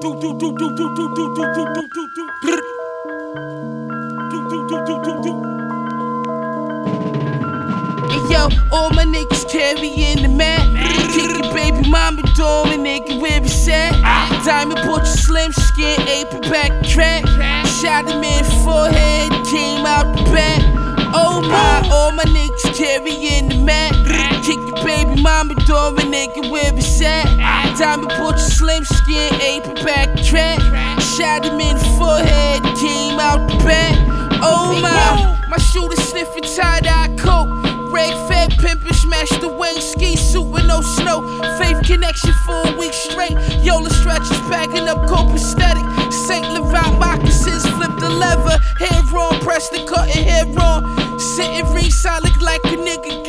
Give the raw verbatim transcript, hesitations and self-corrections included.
Yo, all my niggas carrying the mat. Kick your baby mama door and nigga where it's at. Diamond bought your slim skin, apron back track. Shot him in the forehead, came out the back. Oh my, all my niggas carrying the mat. Kick your baby mama door and nigga where it's at. Diamond bought your slim skin, apron back track. Shot him in the forehead, came out the back. Oh my, my shooter sniffing tie-dye coat. Reg fed pimpin', smashed the wing, ski suit with no snow. Faith connection for a week straight. Yola stretches packing up copacetic. Saint Laurent moccasins, flip the lever. Hair on, press the cut and hair on. Sitting ringside, look like a nigga